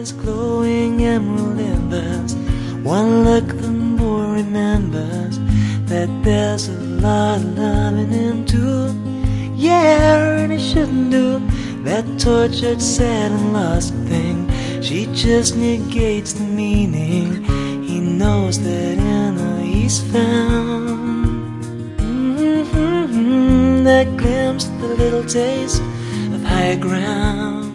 eyes glowing emerald embers. One look the more remembers that there's a lot of loving into. Yeah, and it shouldn't do that tortured, sad and lost thing. She just negates the meaning. He knows that in her he's found that glimpse, the little taste of higher ground.